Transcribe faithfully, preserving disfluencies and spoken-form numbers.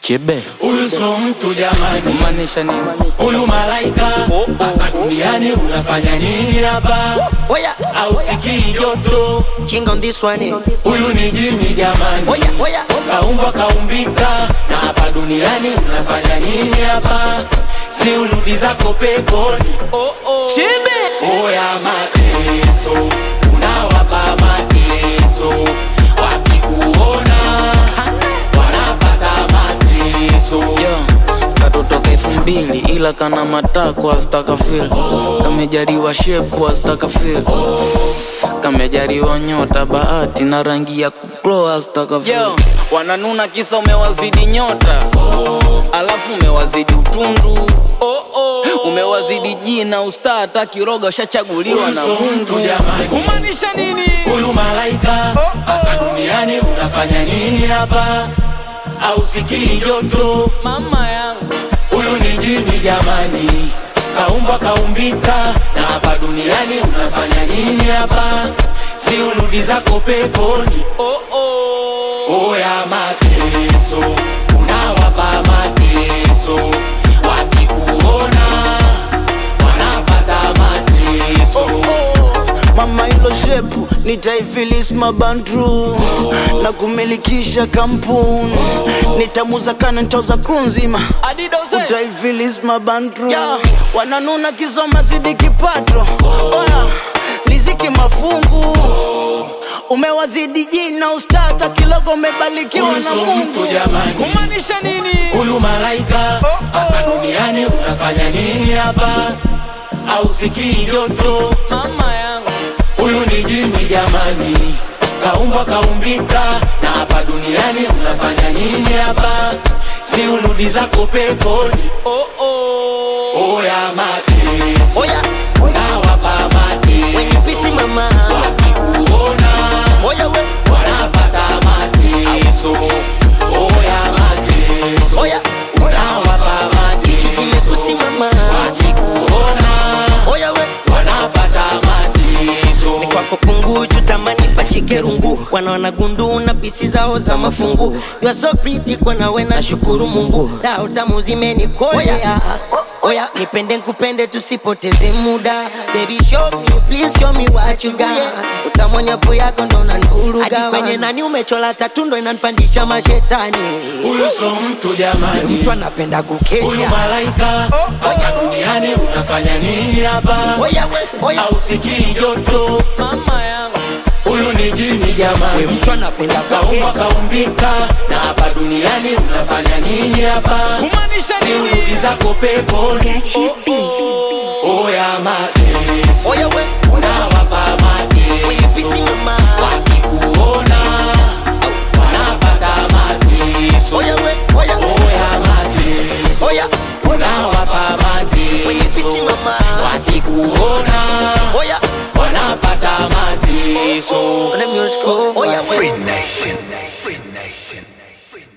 Chebe huyu so mtu jamani, kumaanisha nini? huyu malaika hapa duniani unafanya nini hapa? Oya, au sikii joto? Chinga on this one. Huyu ni jini jamani, Oya, oya, kaumbwa kaumbika, na hapa duniani unafanya nini hapa? Si urudi zako peponi. oh oh. Chebe Oya mateso, unawapa mateso, wakikuona wanapata mateso. yo katotoka elfu mbili ila kana matako azitaka feel. Kamejariwa shepu azitaka feel. Kamejariwa nyota bahati na rangi ya kukloa azitaka feel. Yo wananuna kisa umewazidi nyota, alafu umewazidi utundu. Oh oh. Umewazidi jina usta hata kiroga ushachaguliwa na Mungu jamani, kumaanisha nini? huyu malaika hapa duniani unafanya nini hapa? Au sikii joto? Mama yangu Huyu ni jini jamani, kaumbwa kaumbika, na hapa duniani unafanya nini hapa? Si urudi zako peponi. oh oh. Oya mateso, unawapa mateso, wakikuona wanapata mateso. Mama ilo shepu nitaifilis mabandru na kumilikisha kampuni, nitamuza kana nitauza crew nzima, utaifilis mabandru. yeah. Wananuna kisoma zidi kipato. Oya liziki mafungu, umewazidi jina ustata kilogo, umebalikiwa na Mungu jamani, kumaanisha nini? huyu malaika hapa duniani unafanya nini hapa? Au sikii joto? Mama yangu huyu ni jini jamani, kaumbwa kaumbika, na hapa duniani unafanya nini hapa? Si urudi zako peponi. oh oh. Oya mateso, Oya, unawapa when you mateso, busy mama. wakikuona Oya we, wanapata mateso. Oya mateso, oya, unawapa kichu mateso, zimepusi mama. wakikuona Oya we, wanapata mateso. ni kwako punguchu tamani pachike rungu, wanaona gundu na pisi zao za mafungu. You are so pretty kwa nawe na shukuru Mungu, dao tamu zimenikolea. Oya, nipende nkupende tusipoteze muda. Baby show me, please show me what you got. Utamonya po yako ndo nanvuruga. Hadi kwenye nani umechola tatu ndo inanipandisha mashetani. Huyu so mtu jamani, Mtu anapenda huyu kukesha. malaika hapa duniani unafanya nini hapa? Oya we, oya, Au sikii joto? mama yangu Huyu ni jini jamani, mtu anapenda kaumbwa kukesha. kaumbika, na hapa duniani unafanya nini hapa? kumaanisha Si nini? urudi zako peponi. Oya mateso, Oya we, unawapa when you busy mateso, mama. wakikuona wanapata mateso. Oya we, oya, Oya mateso, oya, unawapa when you busy mateso, mama. wakikuona Oya, wanapata mateso. let me just go. Oya we. Free Nation, Free Nation.